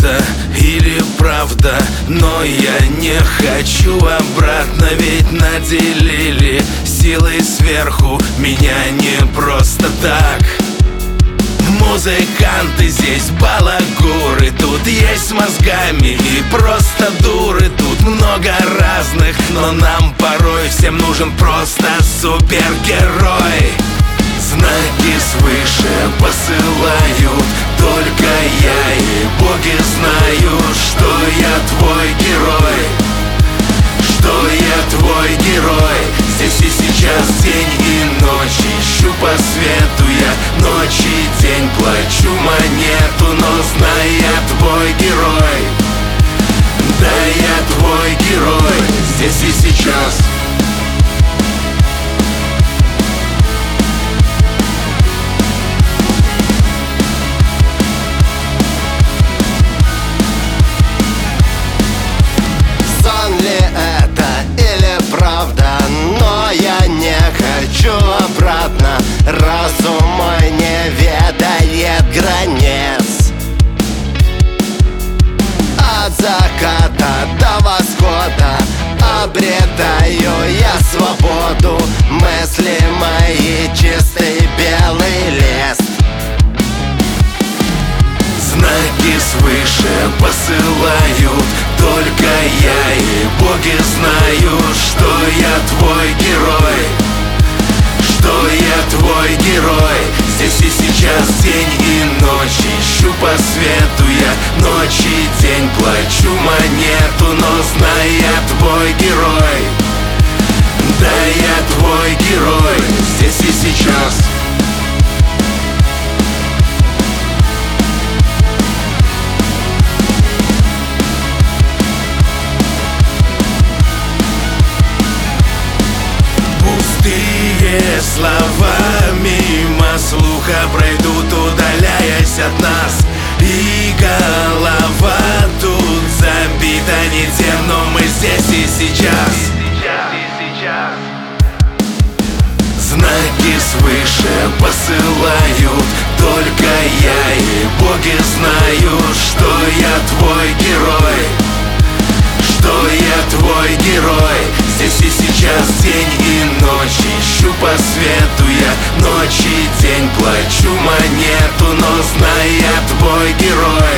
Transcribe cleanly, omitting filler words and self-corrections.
это или правда, но я не хочу обратно, ведь наделили силой сверху меня не просто так. Музыканты здесь балагуры, тут есть с мозгами и просто дуры. Тут много разных, но нам порой всем нужен просто супергерой. Знаки свыше посылают только я и боги знают, что я твой герой, что я твой герой. Здесь и сейчас день и ночь, ищу по свету я ночь и день, плачу монету, но знай, я твой герой. Да, я твой герой, здесь и сейчас. Обратно разум мой не ведает границ. От заката до восхода обретаю я свободу. Мысли мои чистый белый лист. Знаки свыше посылают только я и боги знают, что я твой герой, что я твой герой. Здесь и сейчас день и ночь, ищу по свету я ночь и день, плачу монету, но знай, я твой герой. Да, я твой герой, здесь и сейчас. Пустые слова мимо слуха пройдут, удаляясь от нас. И голова тут забита не тем, но мы здесь и сейчас. Знаки свыше посылают только я и боги знают, что я твой герой, что я твой герой. Здесь и сейчас день и ночь, ищу по свету я ночь и день, плачу монету, но знай, я твой герой.